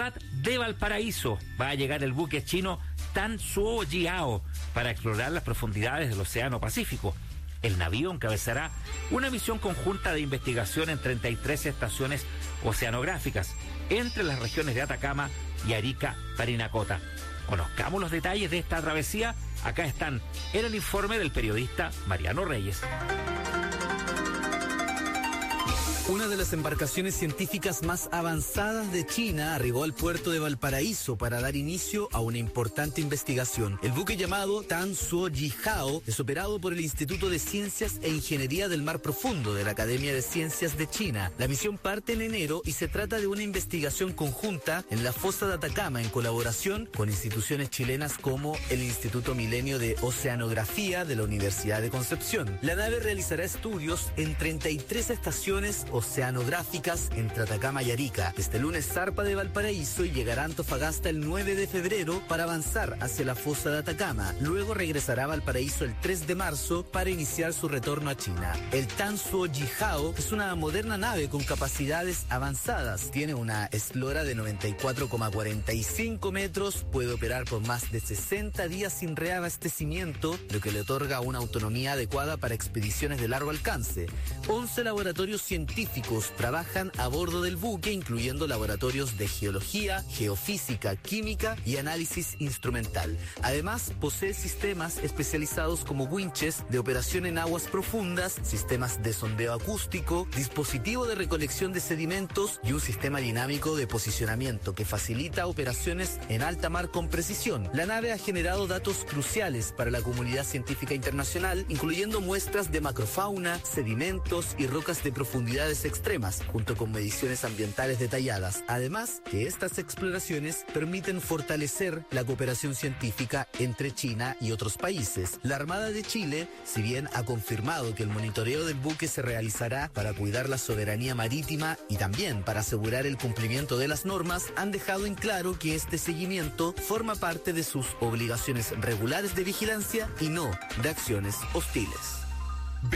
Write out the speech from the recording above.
ciudad de Valparaíso va a llegar el buque chino Tan Suo Jiao para explorar las profundidades del Océano Pacífico. El navío encabezará una misión conjunta de investigación en 33 estaciones oceanográficas entre las regiones de Atacama y Arica, Parinacota. Conozcamos los detalles de esta travesía. Acá están en el informe del periodista Mariano Reyes. Una de las embarcaciones científicas más avanzadas de China arribó al puerto de Valparaíso para dar inicio a una importante investigación. El buque llamado Tan Suo Jiao es operado por el Instituto de Ciencias e Ingeniería del Mar Profundo de la Academia de Ciencias de China. La misión parte en enero y se trata de una investigación conjunta en la fosa de Atacama en colaboración con instituciones chilenas como el Instituto Milenio de Oceanografía de la Universidad de Concepción. La nave realizará estudios en 33 estaciones oceanográficas entre Atacama y Arica. Este lunes zarpa de Valparaíso y llegará a Antofagasta el 9 de febrero para avanzar hacia la fosa de Atacama. Luego regresará a Valparaíso el 3 de marzo para iniciar su retorno a China. El Tan Suo Jiao es una moderna nave con capacidades avanzadas. Tiene una eslora de 94,45 metros, puede operar por más de 60 días sin reabastecimiento, lo que le otorga una autonomía adecuada para expediciones de largo alcance. 11 laboratorios científicos trabajan a bordo del buque, incluyendo laboratorios de geología, geofísica, química y análisis instrumental. Además, posee sistemas especializados como winches de operación en aguas profundas, sistemas de sondeo acústico, dispositivo de recolección de sedimentos y un sistema dinámico de posicionamiento que facilita operaciones en alta mar con precisión. La nave ha generado datos cruciales para la comunidad científica internacional, incluyendo muestras de macrofauna, sedimentos y rocas de profundidades extremas, junto con mediciones ambientales detalladas. Además, que estas exploraciones permiten fortalecer la cooperación científica entre China y otros países. La Armada de Chile, si bien ha confirmado que el monitoreo del buque se realizará para cuidar la soberanía marítima y también para asegurar el cumplimiento de las normas, han dejado en claro que este seguimiento forma parte de sus obligaciones regulares de vigilancia y no de acciones hostiles.